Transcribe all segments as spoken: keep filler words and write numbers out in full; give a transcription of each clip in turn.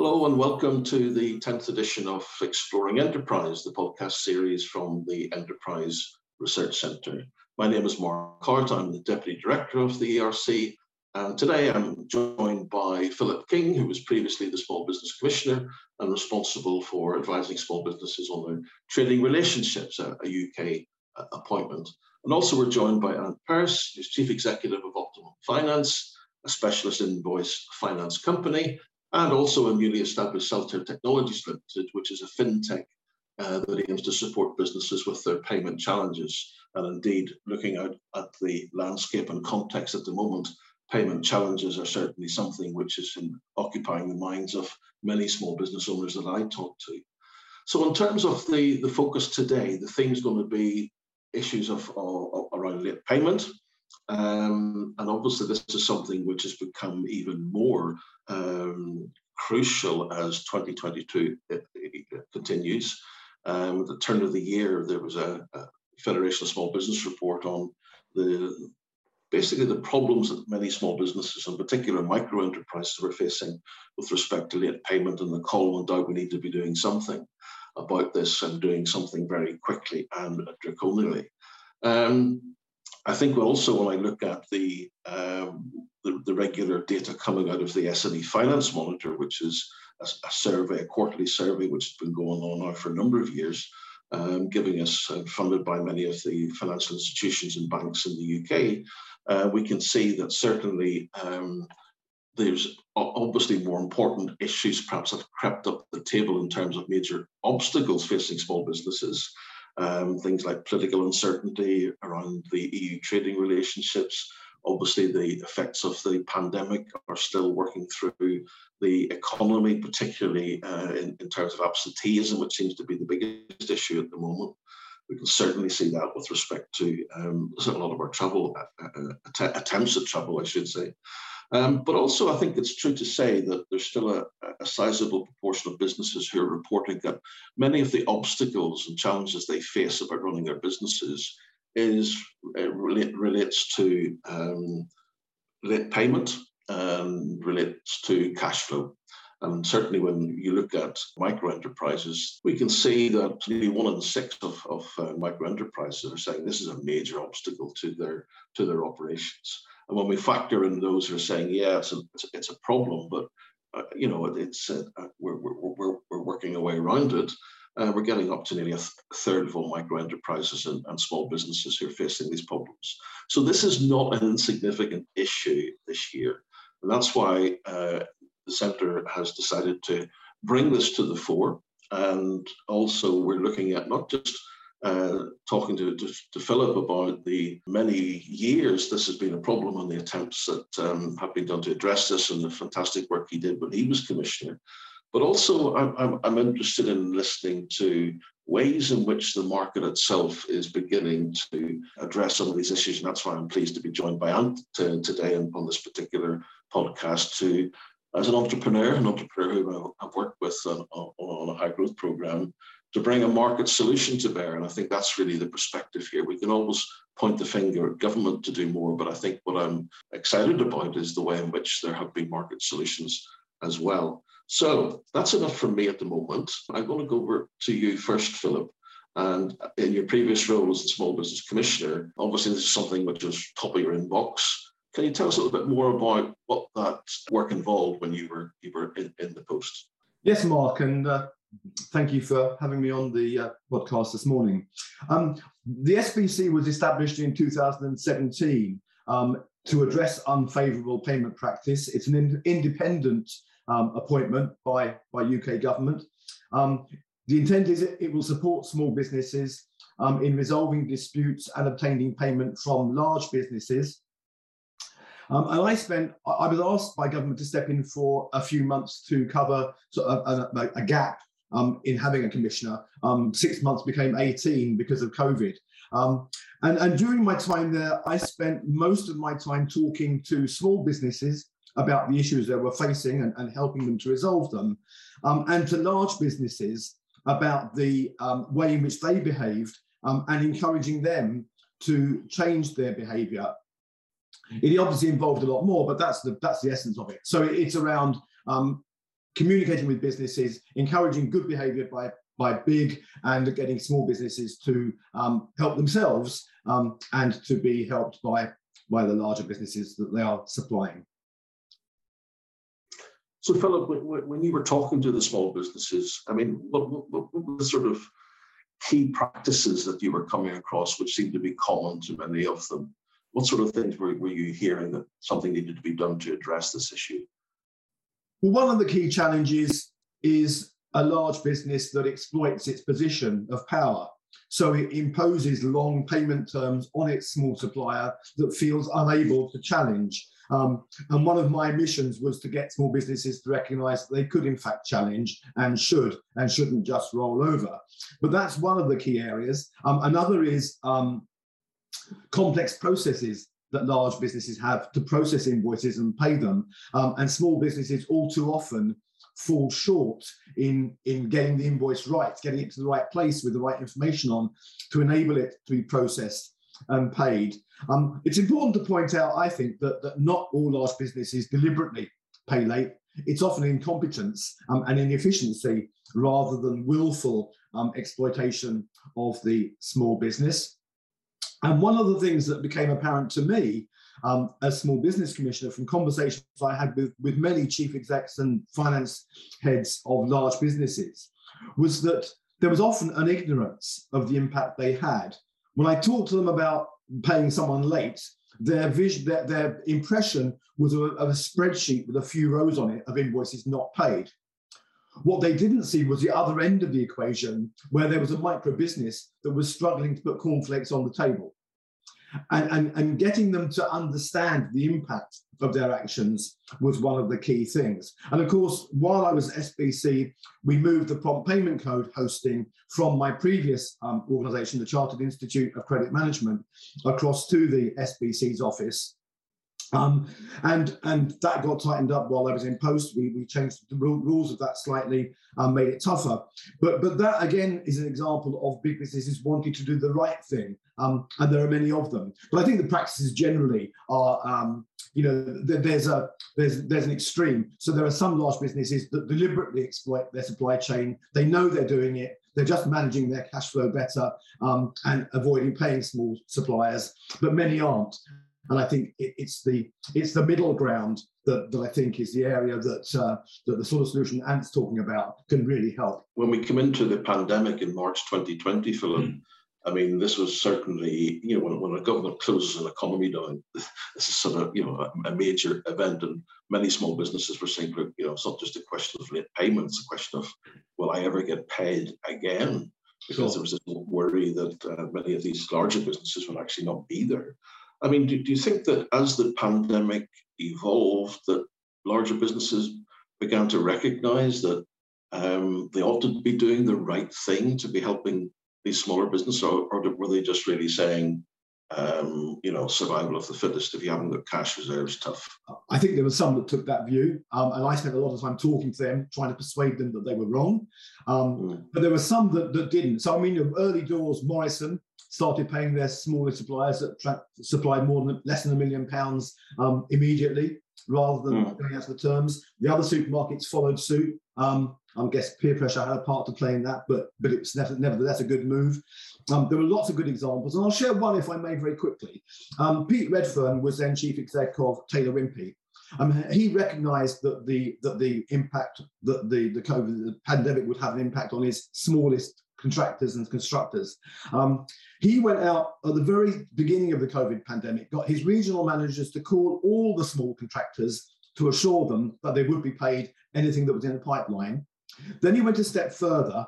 Hello and welcome to the tenth edition of Exploring Enterprise, the podcast series from the Enterprise Research Centre. My name is Mark Hart, I'm the Deputy Director of the E R C, and today I'm joined by Philip King, who was previously the Small Business Commissioner and responsible for advising small businesses on their trading relationships, a, a U K uh, appointment. And also we're joined by Anne Pearce, who's Chief Executive of Optimum Finance, a specialist invoice finance company, and also a newly established Celter Technologies Limited, which is a fintech uh, that aims to support businesses with their payment challenges. And indeed, looking out at the landscape and context at the moment, payment challenges are certainly something which is in occupying the minds of many small business owners that I talk to. So in terms of the, the focus today, the theme is going to be issues of, of around late payment. Um, and obviously this is something which has become even more um, crucial as twenty twenty-two it, it, it continues. Um, at the turn of the year, there was a, a Federation of Small Business report on the basically the problems that many small businesses, in particular micro enterprises, were facing with respect to late payment, and the call went out, we need to be doing something about this and doing something very quickly and draconianly. Um, I think also when I look at the, um, the, the regular data coming out of the S M E Finance Monitor, which is a, a survey, a quarterly survey, which has been going on now for a number of years, um, giving us, uh, funded by many of the financial institutions and banks in the U K, uh, we can see that certainly um, there's obviously more important issues perhaps have crept up the table in terms of major obstacles facing small businesses. Um, things like political uncertainty around the E U trading relationships. Obviously, the effects of the pandemic are still working through the economy, particularly uh, in, in terms of absenteeism, which seems to be the biggest issue at the moment. We can certainly see that with respect to um, a lot of our travel, uh, uh, att attempts at travel, I should say. Um, but also, I think it's true to say that there's still a, a sizable proportion of businesses who are reporting that many of the obstacles and challenges they face about running their businesses is uh, relate, relates to um, late payment and relates to cash flow. And certainly when you look at micro enterprises, we can see that nearly one in six of, of uh, micro enterprises are saying this is a major obstacle to their, to their operations. And when we factor in those who are saying, yeah, it's a, it's a, it's a problem, but uh, you know, it, it's uh, we're, we're, we're, we're working our way around it, uh, we're getting up to nearly a, th a third of all micro enterprises and, and small businesses who are facing these problems. So this is not an insignificant issue this year. And that's why uh, the Centre has decided to bring this to the fore. And also we're looking at not just Uh, talking to, to, to Philip about the many years this has been a problem and the attempts that um, have been done to address this and the fantastic work he did when he was Commissioner. But also I'm, I'm, I'm interested in listening to ways in which the market itself is beginning to address some of these issues. And that's why I'm pleased to be joined by Ant today on this particular podcast to, as an entrepreneur, an entrepreneur who I've worked with on, on a high growth program, to bring a market solution to bear. And I think that's really the perspective here. We can always point the finger at government to do more, but I think what I'm excited about is the way in which there have been market solutions as well. So that's enough from me at the moment. I'm going to go over to you first, Philip. And in your previous role as the Small Business Commissioner, obviously this is something which was top of your inbox. Can you tell us a little bit more about what that work involved when you were, you were in, in the post? Yes, Mark, and uh, thank you for having me on the uh, podcast this morning. Um, the S B C was established in two thousand seventeen um, to address unfavourable payment practice. It's an in independent um, appointment by, by U K government. Um, the intent is it, it will support small businesses um, in resolving disputes and obtaining payment from large businesses. Um, and I spent, I was asked by government to step in for a few months to cover sort of a, a, a gap um, in having a commissioner. Um, six months became eighteen because of COVID. Um, and, and during my time there, I spent most of my time talking to small businesses about the issues they were facing and, and helping them to resolve them, um, and to large businesses about the um, way in which they behaved um, and encouraging them to change their behaviour. It obviously involved a lot more, but that's the that's the essence of it. So it's around um, communicating with businesses, encouraging good behaviour by, by big and getting small businesses to um, help themselves um, and to be helped by, by the larger businesses that they are supplying. So, Philip, when you were talking to the small businesses, I mean, what, what, what were the sort of key practices that you were coming across which seemed to be common to many of them? What sort of things were, were you hearing that something needed to be done to address this issue? Well, one of the key challenges is a large business that exploits its position of power. So it imposes long payment terms on its small supplier that feels unable to challenge. Um, and one of my missions was to get small businesses to recognise that they could in fact challenge and should and shouldn't just roll over. But that's one of the key areas. Um, another is um, complex processes that large businesses have to process invoices and pay them. Um, and small businesses all too often fall short in, in getting the invoice right, getting it to the right place with the right information on to enable it to be processed and paid. Um, it's important to point out, I think, that, that not all large businesses deliberately pay late. It's often incompetence um, and inefficiency rather than willful um, exploitation of the small business. And one of the things that became apparent to me um, as small business commissioner from conversations I had with, with many chief execs and finance heads of large businesses was that there was often an ignorance of the impact they had. When I talked to them about paying someone late, their vision, their, their impression was of a, of a spreadsheet with a few rows on it of invoices not paid. What they didn't see was the other end of the equation, where there was a micro business that was struggling to put cornflakes on the table. And, and, and getting them to understand the impact of their actions was one of the key things. And of course, while I was S B C, we moved the prompt payment code hosting from my previous um, organisation, the Chartered Institute of Credit Management, across to the S B C's office. Um, and, and that got tightened up while I was in post. We, we changed the rules of that slightly and made it tougher. But, but that, again, is an example of big businesses wanting to do the right thing. Um, and there are many of them. But I think the practices generally are, um, you know, there's, a, there's, there's an extreme. So there are some large businesses that deliberately exploit their supply chain. They know they're doing it. They're just managing their cash flow better um, and avoiding paying small suppliers. But many aren't. And I think it, it's the it's the middle ground that, that I think is the area that uh, that the sort of solution Ant's talking about can really help. When we come into the pandemic in March twenty twenty, Philip, mm. I mean, this was certainly, you know, when, when a government closes an economy down, this is sort of, you know, a, a major event. And many small businesses were saying, look, you know, it's not just a question of late payments, it's a question of, will I ever get paid again? Because sure. there was this worry that uh, many of these larger businesses would actually not be there. I mean, do, do you think that as the pandemic evolved, that larger businesses began to recognize that um, they ought to be doing the right thing to be helping these smaller businesses, or, or were they just really saying, um, you know, survival of the fittest, if you haven't got cash reserves, tough? I think there were some that took that view, um, and I spent a lot of time talking to them, trying to persuade them that they were wrong. Um, mm. But there were some that, that didn't. So, I mean, early doors, Morrison started paying their smaller suppliers that tra- supplied more than less than a million pounds um, immediately, rather than mm. going out to the terms. The other supermarkets followed suit. Um, I guess peer pressure had a part to play in that, but but it was nevertheless a good move. Um, there were lots of good examples, and I'll share one, if I may, very quickly. Um, Pete Redfern was then chief exec of Taylor Wimpey. Um, he recognised that the that the impact that the the COVID the pandemic would have an impact on his smallest contractors and constructors. Um, he went out at the very beginning of the COVID pandemic, got his regional managers to call all the small contractors to assure them that they would be paid anything that was in the pipeline. Then he went a step further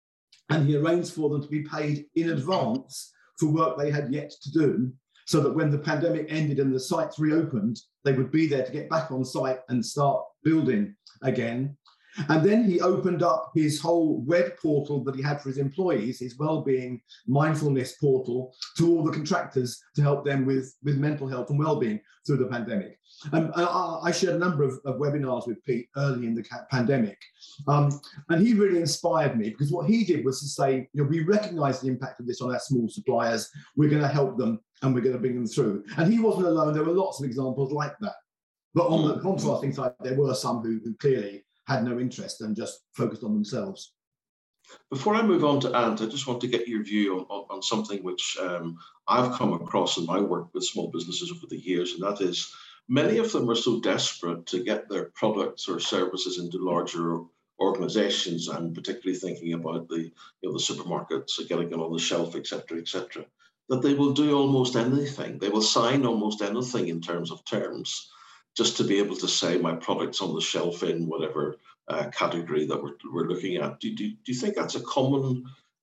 and he arranged for them to be paid in advance for work they had yet to do, so that when the pandemic ended and the sites reopened, they would be there to get back on site and start building again. And then he opened up his whole web portal that he had for his employees, his well-being mindfulness portal, to all the contractors to help them with, with mental health and well-being through the pandemic. And I, I shared a number of, of webinars with Pete early in the pandemic. Um, and he really inspired me, because what he did was to say, you know, we recognize the impact of this on our small suppliers. We're going to help them and we're going to bring them through. And he wasn't alone. There were lots of examples like that. But on the contrasting side, there were some who, who clearly had no interest and just focused on themselves. Before I move on to Ant, I just want to get your view on, on, on something which um, I've come across in my work with small businesses over the years, and that is many of them are so desperate to get their products or services into larger organizations. I'm particularly thinking about the, you know, the supermarkets, getting it on the shelf, et cetera, et cetera, that they will do almost anything. They will sign almost anything in terms of terms just to be able to say my product's on the shelf in whatever uh, category that we're, we're looking at. Do, do, do you think that's a common,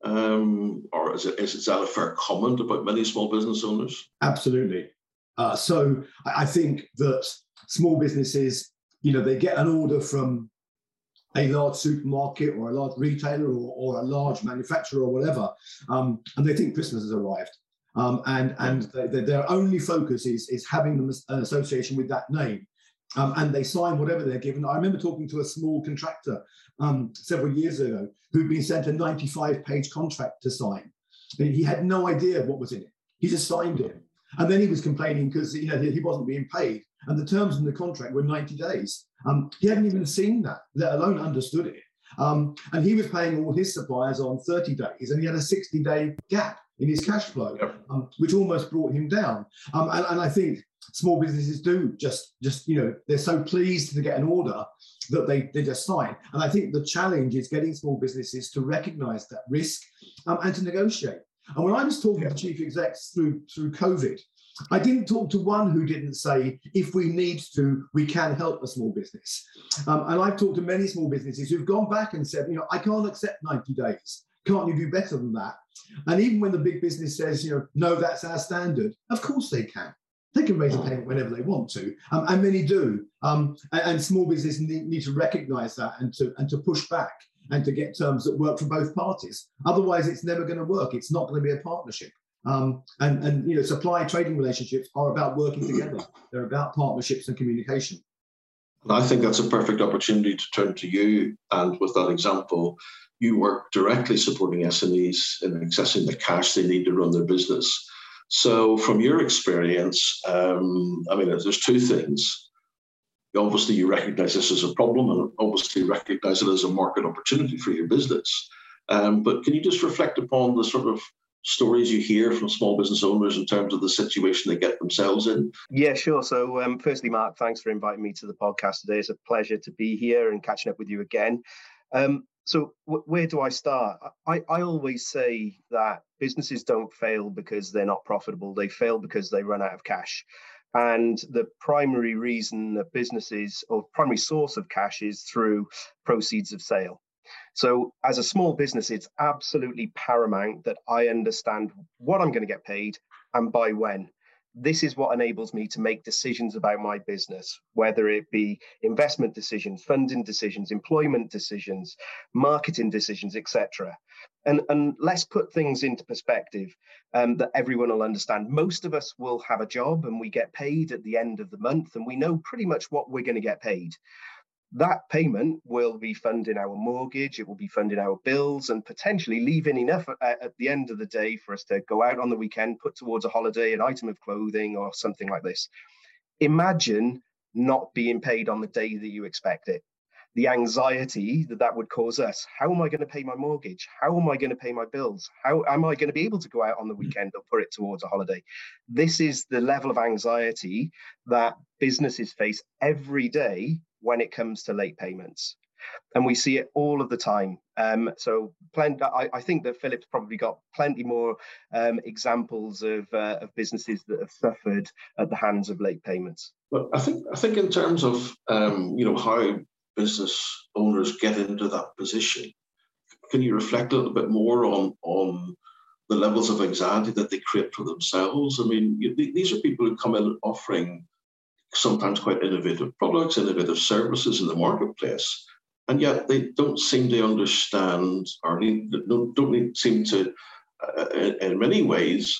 um, or is, it, is that a fair comment about many small business owners? Absolutely. Uh, so I think that small businesses, you know, they get an order from a large supermarket or a large retailer or, or a large manufacturer or whatever, um, and they think Christmas has arrived. Um, and and they, their only focus is, is having them an association with that name. Um, and they sign whatever they're given. I remember talking to a small contractor um, several years ago who'd been sent a ninety-five page contract to sign. And he had no idea what was in it. He just signed it. And then he was complaining because, you know, he wasn't being paid. And the terms in the contract were ninety days. Um, he hadn't even seen that, let alone understood it. Um, and he was paying all his suppliers on thirty days, and he had a sixty day gap in his cash flow, um, which almost brought him down. Um, and, and I think small businesses do just, just, you know, they're so pleased to get an order that they, they just sign. And I think the challenge is getting small businesses to recognize that risk um, and to negotiate. And when I was talking yeah. to chief execs through, through COVID, I didn't talk to one who didn't say, if we need to, we can help a small business. Um, and I've talked to many small businesses who've gone back and said, you know, I can't accept ninety days. Can't you do better than that? And even when the big business says, you know, no, that's our standard, of course they can. They can raise a payment whenever they want to, um, and many do. Um, and, and small business need, need to recognise that and to and to push back and to get terms that work for both parties. Otherwise, it's never going to work. It's not going to be a partnership. Um, and and you know, supply trading relationships are about working together. They're about partnerships and communication. And I think that's a perfect opportunity to turn to you. And with that example, you work directly supporting S M Es in accessing the cash they need to run their business. So from your experience, um, I mean, there's two things. Obviously, you recognize this as a problem and obviously recognize it as a market opportunity for your business. Um, but can you just reflect upon the sort of stories you hear from small business owners in terms of the situation they get themselves in? Yeah, sure. So um, firstly, Mark, thanks for inviting me to the podcast today. It's a pleasure to be here and catching up with you again. Um, so w- where do I start? I, I always say that businesses don't fail because they're not profitable. They fail because they run out of cash. And the primary reason that businesses, or primary source of cash, is through proceeds of sale. So as a small business, it's absolutely paramount that I understand what I'm going to get paid and by when. This is what enables me to make decisions about my business, whether it be investment decisions, funding decisions, employment decisions, marketing decisions, et cetera. And, and let's put things into perspective um, that everyone will understand. Most of us will have a job and we get paid at the end of the month, and we know pretty much what we're going to get paid. That payment will be funding our mortgage, it will be funding our bills, and potentially leaving enough at, at the end of the day for us to go out on the weekend, put towards a holiday, an item of clothing or something like this. Imagine not being paid on the day that you expect it. The anxiety that that would cause us. How am I going to pay my mortgage? How am I going to pay my bills? How am I going to be able to go out on the weekend or put it towards a holiday? This is the level of anxiety that businesses face every day when it comes to late payments. And we see it all of the time. Um, so plenty, I, I think that Philip's probably got plenty more um, examples of, uh, of businesses that have suffered at the hands of late payments. But I think I think in terms of um, you know, how business owners get into that position, can you reflect a little bit more on, on the levels of anxiety that they create for themselves? I mean, you, these are people who come in offering sometimes quite innovative products, innovative services in the marketplace, and yet they don't seem to understand, or don't, don't seem to, uh, in, in many ways,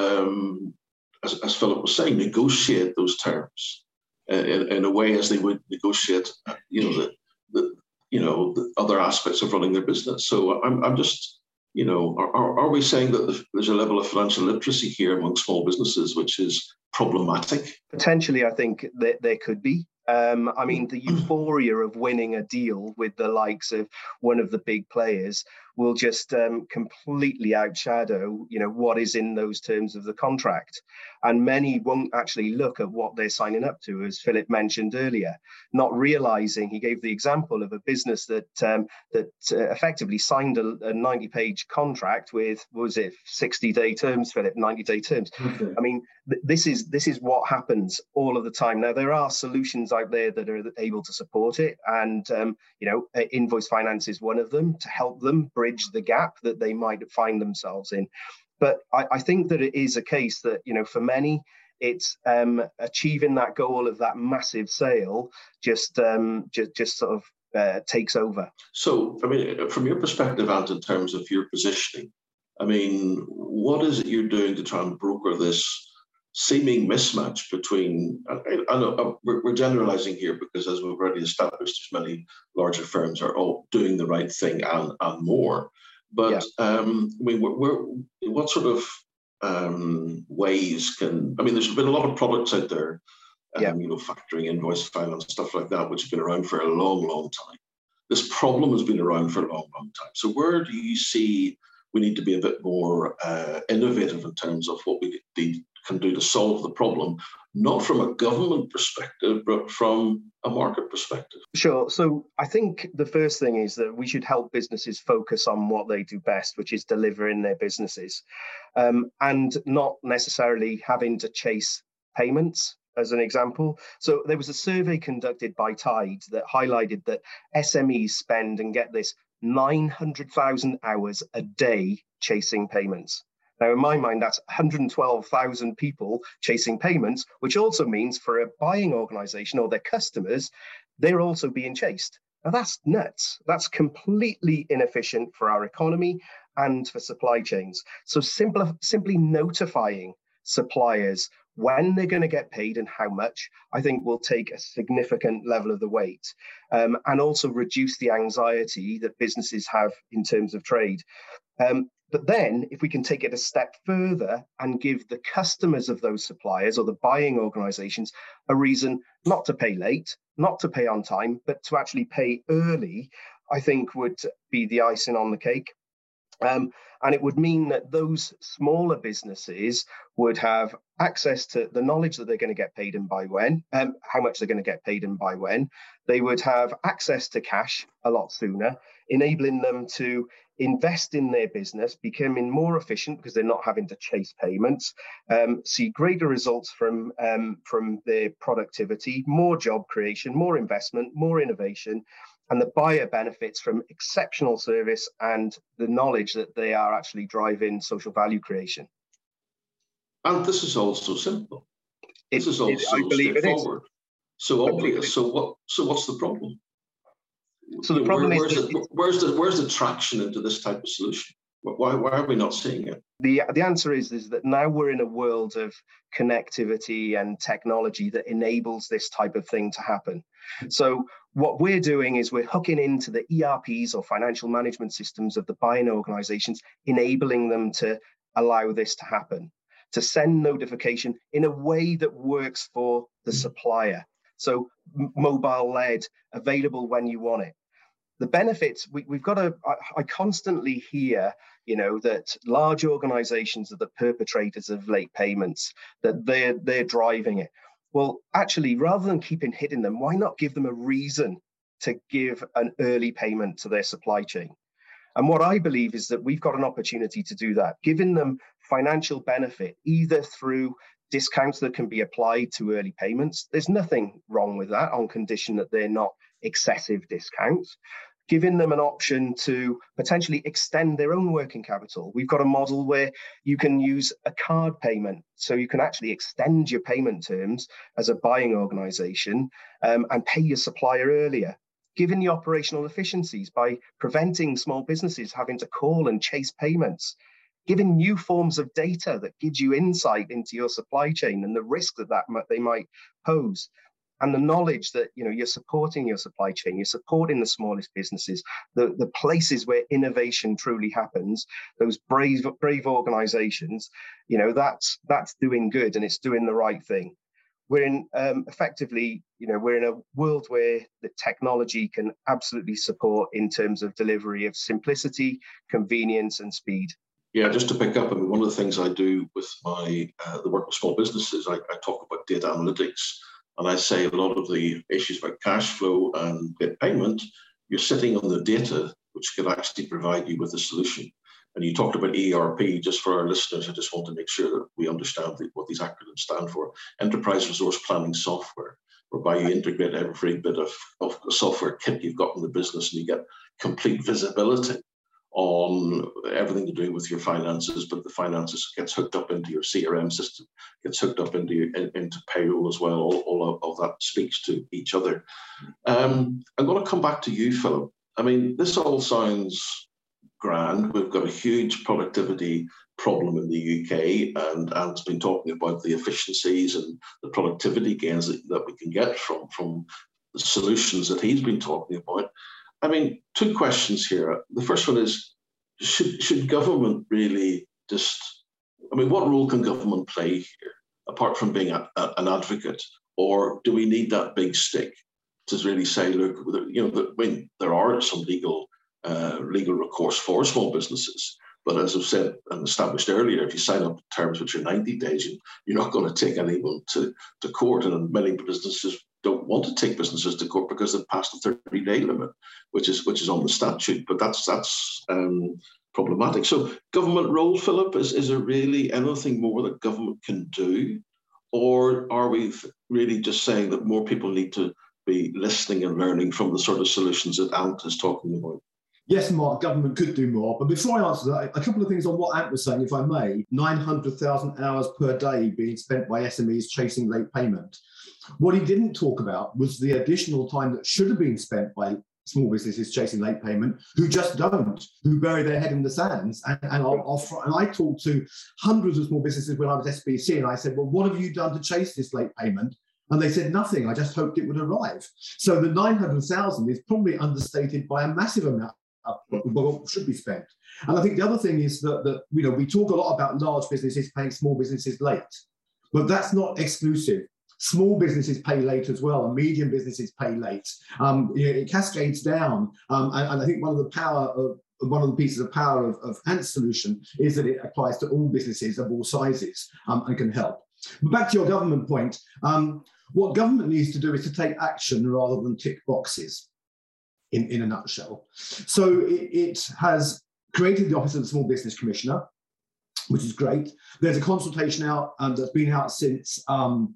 um, as, as Philip was saying, negotiate those terms in, in a way as they would negotiate, you know, the, the you know the other aspects of running their business. So I'm I'm just, you know, are, are we saying that there's a level of financial literacy here among small businesses which is problematic? Potentially, I think that there could be. Um, I mean, the euphoria of winning a deal with the likes of one of the big players will just um, completely outshadow, you know, what is in those terms of the contract. And many won't actually look at what they're signing up to, as Philip mentioned earlier, not realizing, he gave the example of a business that um, that uh, effectively signed a, a ninety-page contract with, what was it, sixty-day terms, Philip, ninety-day terms. Okay. I mean, th- this is this is what happens all of the time. Now, there are solutions out there that are able to support it, and um, you know, invoice finance is one of them to help them bridge the gap that they might find themselves in. But I, I think that it is a case that, you know, for many, it's um, achieving that goal of that massive sale just um, just, just sort of uh, takes over. So, I mean, from your perspective, and in terms of your positioning, I mean, what is it you're doing to try and broker this seeming mismatch between, I, I know we're, we're generalizing here because, as we've already established, there's many larger firms are all doing the right thing and, and more. But yeah. um, I mean, we're, we're, what sort of um, ways can, I mean, there's been a lot of products out there, um, yeah. you know, factoring, invoice finance, stuff like that, which have been around for a long, long time. This problem has been around for a long, long time. So where do you see we need to be a bit more uh, innovative in terms of what we can do to solve the problem, not from a government perspective, but from a market perspective? Sure. So I think the first thing is that we should help businesses focus on what they do best, which is delivering their businesses, um, and not necessarily having to chase payments, as an example. So there was a survey conducted by Tide that highlighted that S M Es spend, and get this, nine hundred thousand hours a day chasing payments. Now, in my mind, that's one hundred twelve thousand people chasing payments, which also means for a buying organization or their customers, they're also being chased. Now, that's nuts. That's completely inefficient for our economy and for supply chains. So simple, simply notifying suppliers when they're going to get paid and how much, I think will take a significant level of the weight, um, and also reduce the anxiety that businesses have in terms of trade. Um, But then if we can take it a step further and give the customers of those suppliers or the buying organizations a reason not to pay late, not to pay on time, but to actually pay early, I think would be the icing on the cake. Um, and it would mean that those smaller businesses would have access to the knowledge that they're going to get paid and by when, um, how much they're going to get paid and by when. They would have access to cash a lot sooner, enabling them to invest in their business, becoming more efficient because they're not having to chase payments, um, see greater results from, um, from their productivity, more job creation, more investment, more innovation. And the buyer benefits from exceptional service and the knowledge that they are actually driving social value creation. And this is also simple. It, this is also it, I believe straightforward. So obvious. So what? So what's the problem? So the problem Where, is where's, the, where's the where's the traction into this type of solution? Why why are we not seeing it? The the answer is is that now we're in a world of connectivity and technology that enables this type of thing to happen. So what we're doing is we're hooking into the E R Ps or financial management systems of the buying organizations, enabling them to allow this to happen, to send notification in a way that works for the supplier. So mobile led, available when you want it. The benefits, we, we've got to, I, I constantly hear, you know, that large organizations are the perpetrators of late payments, that they're, they're driving it. Well, actually, rather than keeping hitting them, why not give them a reason to give an early payment to their supply chain? And what I believe is that we've got an opportunity to do that, giving them financial benefit, either through discounts that can be applied to early payments. There's nothing wrong with that on condition that they're not excessive discounts. Giving them an option to potentially extend their own working capital. We've got a model where you can use a card payment, so you can actually extend your payment terms as a buying organization um, and pay your supplier earlier. Given the operational efficiencies by preventing small businesses having to call and chase payments. Giving new forms of data that gives you insight into your supply chain and the risk that, that they might pose. And the knowledge that, you know, you're supporting your supply chain, you're supporting the smallest businesses, the, the places where innovation truly happens, those brave, brave organizations, you know, that's, that's doing good and it's doing the right thing. we're in um, effectively, you know, we're in a world where the technology can absolutely support in terms of delivery of simplicity, convenience, and speed. Yeah, just to pick up, I mean, one of the things I do with my uh, the work with small businesses, I, I talk about data analytics, and I say a lot of the issues about cash flow and debt payment, you're sitting on the data which could actually provide you with a solution. And you talked about E R P. Just for our listeners, I just want to make sure that we understand what these acronyms stand for. Enterprise Resource Planning Software, whereby you integrate every bit of, of software kit you've got in the business, and you get complete visibility on everything to do with your finances, but the finances gets hooked up into your C R M system, gets hooked up into your, in, into payroll as well. All, all of, of that speaks to each other. Um, I'm going to come back to you, Philip. I mean, this all sounds grand. We've got a huge productivity problem in the U K, and Ant's been talking about the efficiencies and the productivity gains that, that we can get from, from the solutions that he's been talking about. I mean, two questions here. The first one is, should, should government really just, I mean, what role can government play here, apart from being a, a, an advocate? Or do we need that big stick to really say, look, you know, I mean, there are some legal uh, legal recourse for small businesses. But as I've said and established earlier, if you sign up to terms which are ninety days, you, you're not going to take anyone to, to court. And many businesses don't want to take businesses to court because they've passed the thirty-day limit, which is which is on the statute. But that's that's um, problematic. So government role, Philip, is, is there really anything more that government can do? Or are we really just saying that more people need to be listening and learning from the sort of solutions that Ant is talking about? Yes, Mark, government could do more. But before I answer that, a couple of things on what Ant was saying, if I may. nine hundred thousand hours per day being spent by S M Es chasing late payment. What he didn't talk about was the additional time that should have been spent by small businesses chasing late payment, who just don't, who bury their head in the sands. And, and, I'll, I'll, and I talked to hundreds of small businesses when I was S B C, and I said, well, what have you done to chase this late payment? And they said nothing. I just hoped it would arrive. So the nine hundred thousand is probably understated by a massive amount of what should be spent. And I think the other thing is that, that you know, we talk a lot about large businesses paying small businesses late, but that's not exclusive. Small businesses pay late as well, and medium businesses pay late. Um, you know, it cascades down, um, and, and I think one of the power of one of the pieces of power of, of Ant's solution is that it applies to all businesses of all sizes um, and can help. But back to your government point, um, what government needs to do is to take action rather than tick boxes, in, in a nutshell. So it, it has created the Office of the Small Business Commissioner, which is great. There's a consultation out um, that's been out since um,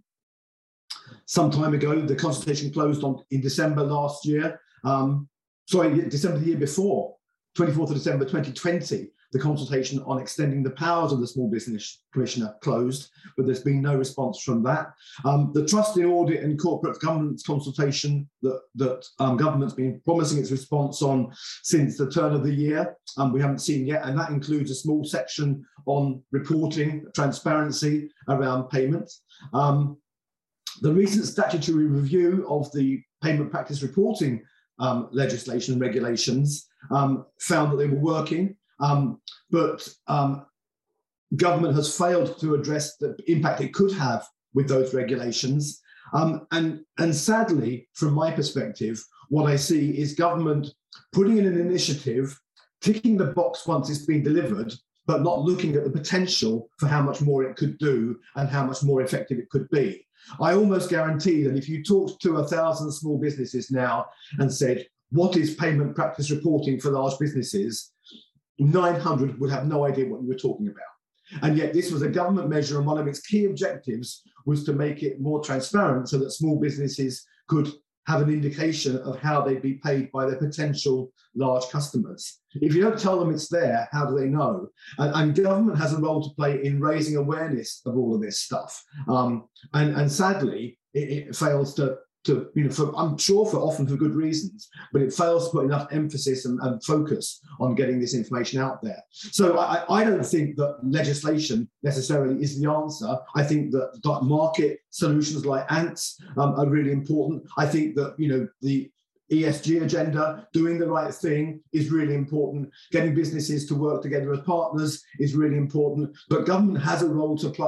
some time ago. The consultation closed on in December last year. Um, sorry, December the year before, twenty-fourth of December twenty twenty. The consultation on extending the powers of the Small Business Commissioner closed, but there's been no response from that. Um, the Trust in Audit and Corporate Governance consultation that, that um, government's been promising its response on since the turn of the year, um, we haven't seen yet, and that includes a small section on reporting, transparency around payments. Um, the recent statutory review of the payment practice reporting um, legislation and regulations um, found that they were working. Um, but um, government has failed to address the impact it could have with those regulations. Um, and, and sadly, from my perspective, what I see is government putting in an initiative, ticking the box once it's been delivered, but not looking at the potential for how much more it could do and how much more effective it could be. I almost guarantee that if you talked to a thousand small businesses now and said, what is payment practice reporting for large businesses? nine hundred would have no idea what you were talking about. And yet this was a government measure, and one of its key objectives was to make it more transparent so that small businesses could have an indication of how they'd be paid by their potential large customers. If you don't tell them it's there, how do they know? And, and government has a role to play in raising awareness of all of this stuff. Um, and, and sadly, it, it fails to To, you know, for, I'm sure for often for good reasons, but it fails to put enough emphasis and, and focus on getting this information out there. So I, I don't think that legislation necessarily is the answer. I think that, that market solutions like Ant's um, are really important. I think that, you know, the E S G agenda, doing the right thing is really important. Getting businesses to work together as partners is really important. But government has a role to play.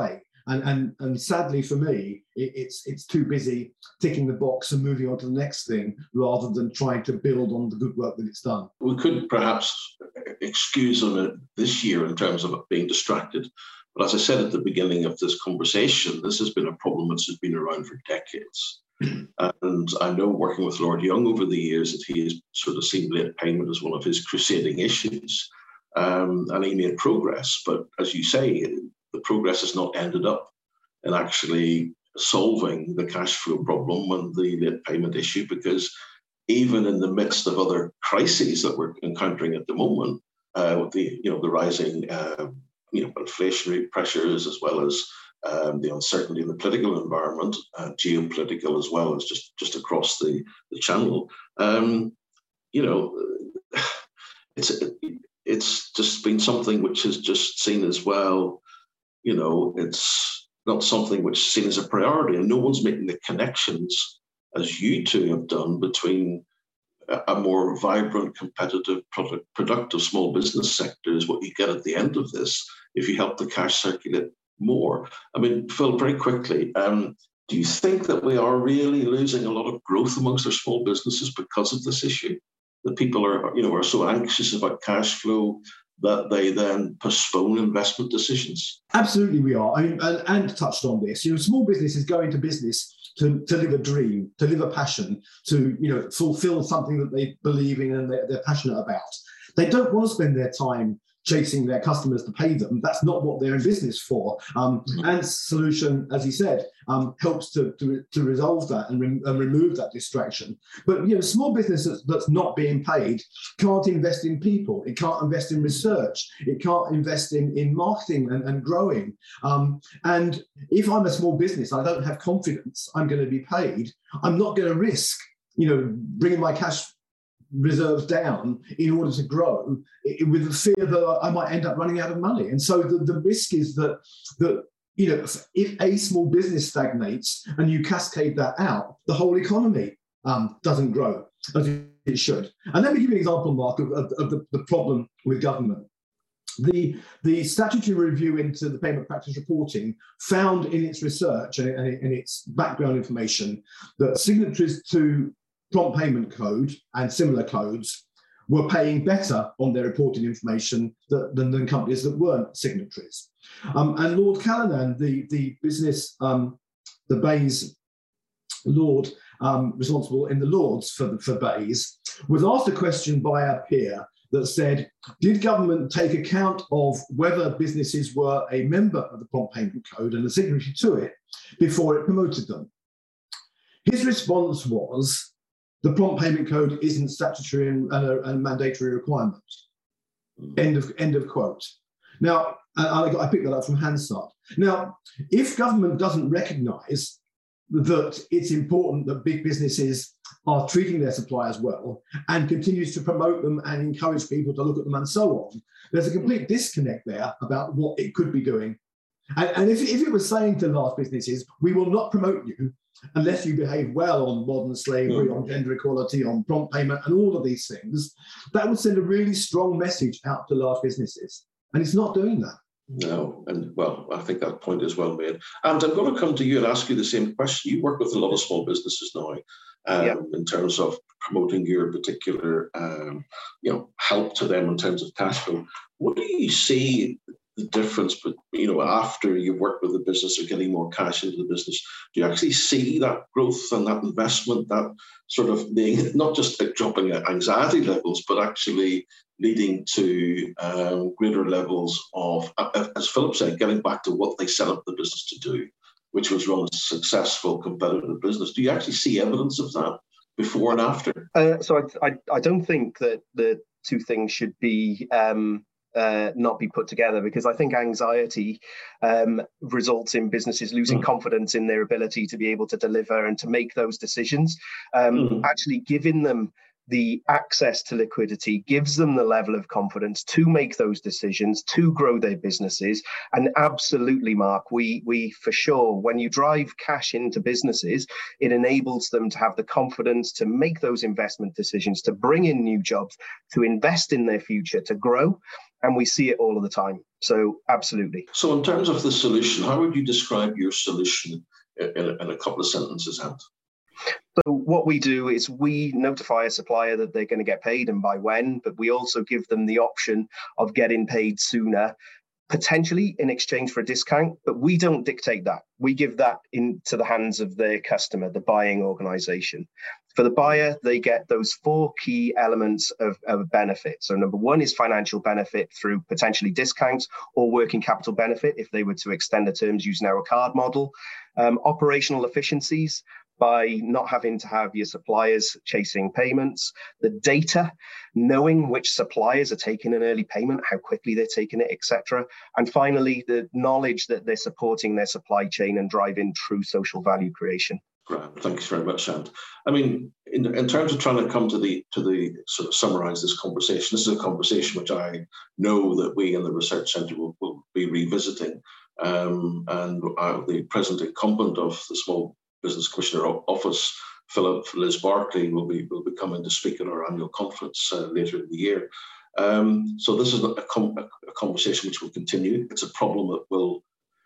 and and and sadly for me, it, it's it's too busy ticking the box and moving on to the next thing rather than trying to build on the good work that it's done. We could perhaps excuse them this year in terms of being distracted. But as I said at the beginning of this conversation, this has been a problem that's been around for decades. And I know, working with Lord Young over the years, that he has sort of seen late payment as one of his crusading issues. Um, and he made progress. But as you say, the progress has not ended up in actually solving the cash flow problem and the late payment issue, because even in the midst of other crises that we're encountering at the moment, uh, with the you know the rising uh, you know inflationary pressures, as well as um, the uncertainty in the political environment, uh, geopolitical as well as just just across the the channel, um, you know, it's it's just been something which is just seen as, well, you know, it's not something which is seen as a priority, and no one's making the connections as you two have done between a more vibrant, competitive, product, productive small business sector is what you get at the end of this if you help the cash circulate more. I mean, Phil, very quickly, um, do you think that we are really losing a lot of growth amongst our small businesses because of this issue? That people are, you know, are so anxious about cash flow that they then postpone investment decisions? Absolutely, we are. I mean, and, and touched on this. You know, small businesses go into business to, to live a dream, to live a passion, to, you know, fulfill something that they believe in and they're, they're passionate about. They don't want to spend their time chasing their customers to pay them. That's not what they're in business for. Um, mm-hmm. And Solution, as you said, um, helps to, to, to resolve that and, re- and remove that distraction. But, you know, small business that's, that's not being paid can't invest in people. It can't invest in research. It can't invest in, in marketing and, and growing. Um, and if I'm a small business, I don't have confidence I'm going to be paid, I'm not going to risk, you know, bringing my cash reserves down in order to grow, it, with the fear that I might end up running out of money. And so the, the risk is that, that, you know, if a small business stagnates and you cascade that out, the whole economy um, doesn't grow as it should. And let me give you an example, Mark, of, of, of the, the problem with government. The, the statutory review into the payment practice reporting found in its research and, and, and its background information that signatories to prompt payment code and similar codes were paying better on their reporting information than, than, than companies that weren't signatories. Um, and Lord Callanan, the, the business, um, the Bayes Lord um, responsible in the Lords for, the, for Bayes, was asked a question by a peer that said, did government take account of whether businesses were a member of the prompt payment code and a signatory to it before it promoted them? His response was, the prompt payment code isn't statutory and, and, a, and mandatory requirement. End of end of quote. Now, I, I picked that up from Hansard. Now, if government doesn't recognise that it's important that big businesses are treating their suppliers well and continues to promote them and encourage people to look at them and so on, there's a complete disconnect there about what it could be doing. And, and if, if it was saying to large businesses, we will not promote you unless you behave well on modern slavery, mm. on gender equality, on prompt payment, and all of these things, that would send a really strong message out to large businesses. And it's not doing that. No, and well, I think that point is well made. And I'm going to come to you and ask you the same question. You work with a lot of small businesses now, um, yeah. in terms of promoting your particular, um, you know, help to them in terms of cash flow. What do you see the difference, but you know, after you've worked with the business or getting more cash into the business, do you actually see that growth and that investment, that sort of being not just like dropping anxiety levels, but actually leading to um, greater levels of, as Philip said, getting back to what they set up the business to do, which was run a successful, competitive business? Do you actually see evidence of that before and after? Uh, so I, I, I don't think that the two things should be um, Uh, not be put together, because I think anxiety um, results in businesses losing mm. confidence in their ability to be able to deliver and to make those decisions. Um, mm. Actually giving them the access to liquidity gives them the level of confidence to make those decisions, to grow their businesses. And absolutely, Mark, we we for sure, when you drive cash into businesses, it enables them to have the confidence to make those investment decisions, to bring in new jobs, to invest in their future, to grow. And we see it all of the time. So absolutely. So in terms of the solution, how would you describe your solution in, in a couple of sentences, Ant? So what we do is we notify a supplier that they're going to get paid and by when, but we also give them the option of getting paid sooner, potentially in exchange for a discount, but we don't dictate that. We give that into the hands of their customer, the buying organization. For the buyer, they get those four key elements of, of benefit. So number one is financial benefit through potentially discounts or working capital benefit if they were to extend the terms using our card model. Um, operational efficiencies by not having to have your suppliers chasing payments, the data, knowing which suppliers are taking an early payment, how quickly they're taking it, et cetera. And finally, the knowledge that they're supporting their supply chain and driving true social value creation. Right. Thanks very much, Ant. I mean, in, in terms of trying to come to the to the sort of summarize this conversation, this is a conversation which I know that we in the Research Centre will, will be revisiting. Um, and uh, the present incumbent of the Small Business Commissioner Office, Philip Liz Barclay, will be will be coming to speak at our annual conference uh, later in the year. Um, so this is a, com- a conversation which will continue. It's a problem that will,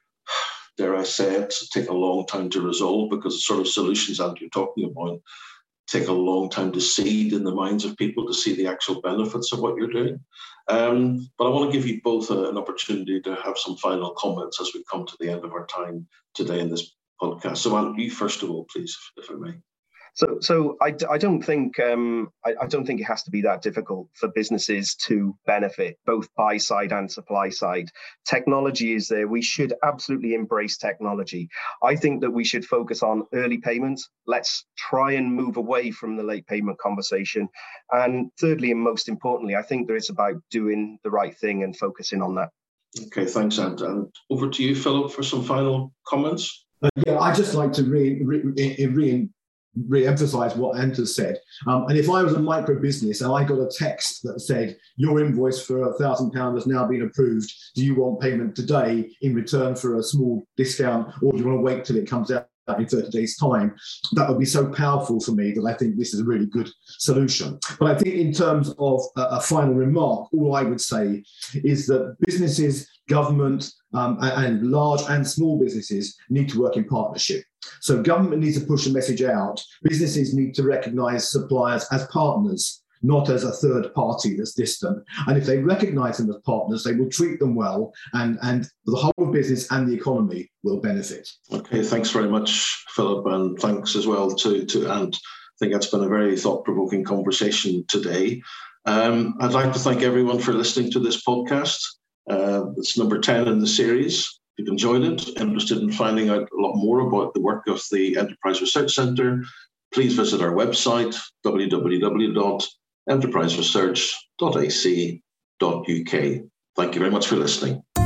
dare I say it, take a long time to resolve, because the sort of solutions that you're talking about take a long time to seed in the minds of people, to see the actual benefits of what you're doing. Um, but I want to give you both a, an opportunity to have some final comments as we come to the end of our time today in this podcast. So, Ant, you first of all, please, if I may. So, so I, I don't think um, I, I don't think it has to be that difficult for businesses to benefit, both buy side and supply side. Technology is there. We should absolutely embrace technology. I think that we should focus on early payments. Let's try and move away from the late payment conversation. And thirdly, and most importantly, I think that it's about doing the right thing and focusing on that. Okay, thanks, Ant. And over to you, Philip, for some final comments. Uh, yeah, I'd just like to re, re, re, re re-emphasize what Ant has said. Um, and if I was a micro business and I got a text that said, your invoice for a thousand pounds has now been approved, do you want payment today in return for a small discount, or do you want to wait till it comes out in thirty days time? That would be so powerful for me that I think this is a really good solution. But I think in terms of a, a final remark, all I would say is that businesses, government, um, and, and large and small businesses need to work in partnership. So government needs to push a message out. Businesses need to recognise suppliers as partners, not as a third party that's distant. And if they recognise them as partners, they will treat them well, and, and the whole of business and the economy will benefit. Okay, thanks very much, Philip, and thanks as well to, to Ant. I think that's been a very thought-provoking conversation today. Um, I'd like to thank everyone for listening to this podcast. Uh, it's number ten in the series. If you've enjoyed it, interested in finding out a lot more about the work of the Enterprise Research Centre, please visit our website, w w w dot enterprise research dot a c dot u k. Thank you very much for listening.